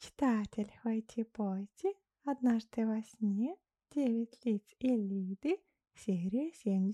Читатель, хойте-пойте, однажды во сне, 9 лиц Элиды, серия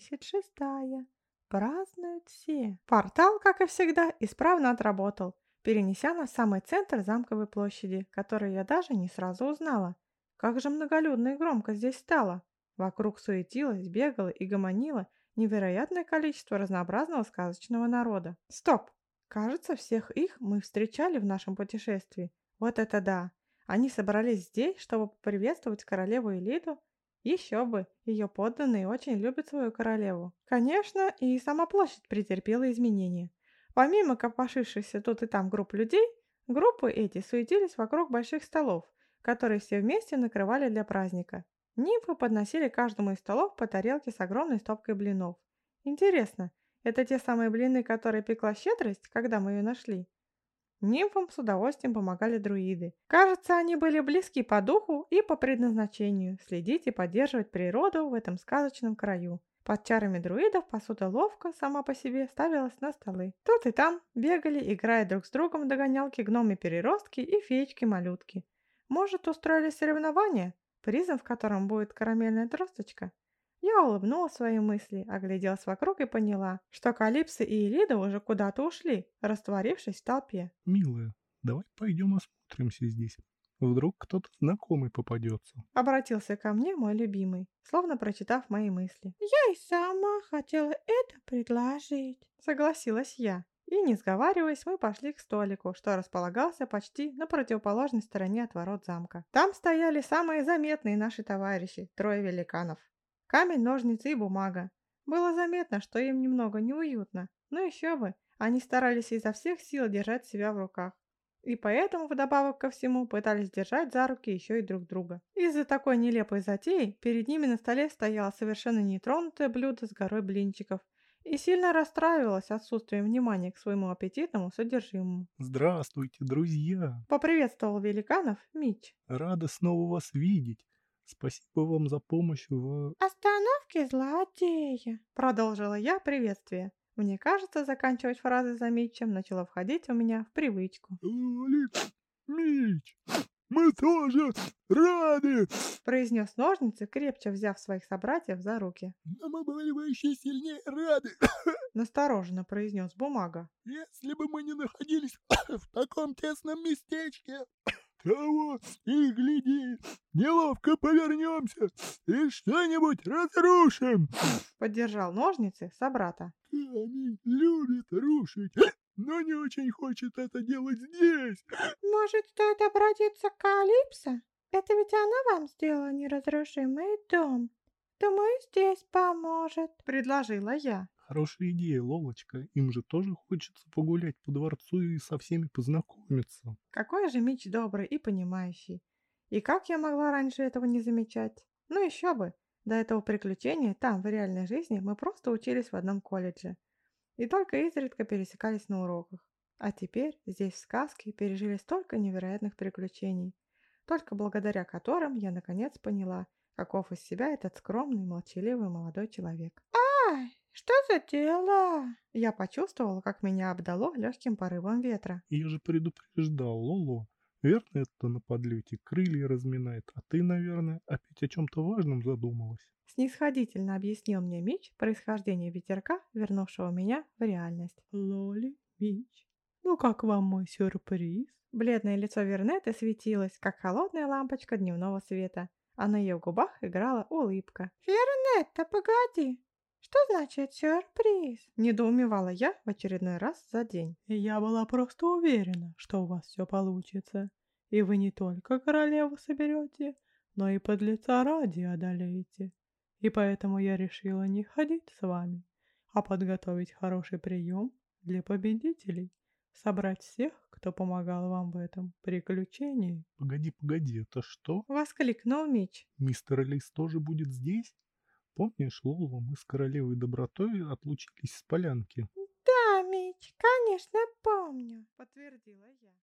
76. Празднуют все. Портал, как и всегда, исправно отработал, перенеся нас в самый центр замковой площади, который я даже не сразу узнала. Как же многолюдно и громко здесь стало. Вокруг суетилось, бегало и гомонило невероятное количество разнообразного сказочного народа. Стоп! Кажется, всех их мы встречали в нашем путешествии. Вот это да! Они собрались здесь, чтобы поприветствовать королеву Элиду. Еще бы, ее подданные очень любят свою королеву. Конечно, и сама площадь претерпела изменения. Помимо копошившихся тут и там групп людей, группы эти суетились вокруг больших столов, которые все вместе накрывали для праздника. Нимфы подносили каждому из столов по тарелке с огромной стопкой блинов. Интересно, это те самые блины, которые пекла щедрость, когда мы ее нашли? Нимфам с удовольствием помогали друиды. Кажется, они были близки по духу и по предназначению следить и поддерживать природу в этом сказочном краю. Под чарами друидов посуда ловко сама по себе ставилась на столы. Тут и там бегали, играя друг с другом в догонялки гномы-переростки и феечки-малютки. Может, устроили соревнования, призом в котором будет карамельная тросточка? Я улыбнулась своей мысли, огляделась вокруг и поняла, что Калипсо и Элида уже куда-то ушли, растворившись в толпе. Милая, давай пойдем осмотримся здесь. Вдруг кто-то знакомый попадется. Обратился ко мне мой любимый, словно прочитав мои мысли. «Я и сама хотела это предложить», — согласилась я. И, не сговариваясь, мы пошли к столику, что располагался почти на противоположной стороне от ворот замка. Там стояли самые заметные наши товарищи, трое великанов. Камень, ножницы и бумага. Было заметно, что им немного неуютно, но еще бы, они старались изо всех сил держать себя в руках. И поэтому, вдобавок ко всему, пытались держать за руки еще и друг друга. Из-за такой нелепой затеи перед ними на столе стояло совершенно нетронутое блюдо с горой блинчиков и сильно расстраивалась отсутствием внимания к своему аппетитному содержимому. Здравствуйте, друзья! Поприветствовал великанов Мич. Рада снова вас видеть. Спасибо вам за помощь в... «Остановки злодея», — продолжила я приветствие. Мне кажется, заканчивать фразы за Митчем начало входить у меня в привычку. Оли, Мич, мы тоже рады! Произнес ножницы, крепче взяв своих собратьев за руки. Но мы были бы еще сильнее рады, Настороженно произнес бумага. если бы мы не находились в таком тесном местечке. Того и гляди, неловко повернемся и что-нибудь разрушим. Поддержал ножницы собрата. Камень любит рушить, но не очень хочет это делать здесь. Может, стоит обратиться к Калипсо? Это ведь она вам сделала неразрушимый дом. Думаю, здесь поможет, предложила я. Хорошая идея, Лолочка. Им же тоже хочется погулять по дворцу и со всеми познакомиться. Какой же Мич добрый и понимающий. И как я могла раньше этого не замечать? Ну еще бы. До этого приключения там, в реальной жизни, мы просто учились в одном колледже. И только изредка пересекались на уроках. А теперь здесь, в сказке, пережили столько невероятных приключений, только благодаря которым я наконец поняла, каков из себя этот скромный, молчаливый молодой человек. «Ай, что за дело?» Я почувствовала, как меня обдало легким порывом ветра. Я же предупреждал, Лоло. Верно, это на подлете крылья разминает, а ты, наверное, опять о чем-то важном задумалась. Снисходительно объяснил мне Мич происхождение ветерка, вернувшего меня в реальность. «Лоли, Мич, ну как вам мой сюрприз?» Бледное лицо Вернеты светилось, как холодная лампочка дневного света, а на ее губах играла улыбка. «Вернетта, погоди! Что значит сюрприз?» Недоумевала я в очередной раз за день. «Я была просто уверена, что у вас все получится, и вы не только королеву соберете, но и подлеца ради одолеете. И поэтому я решила не ходить с вами, а подготовить хороший прием для победителей, собрать всех, кто помогал вам в этом приключении». Погоди, погоди, это что? Воскликнул Мич. Мистер Лис тоже будет здесь? Помнишь, Лоло, мы с королевой добротой отлучились с полянки? «Да, Мич, конечно, помню», — подтвердила я.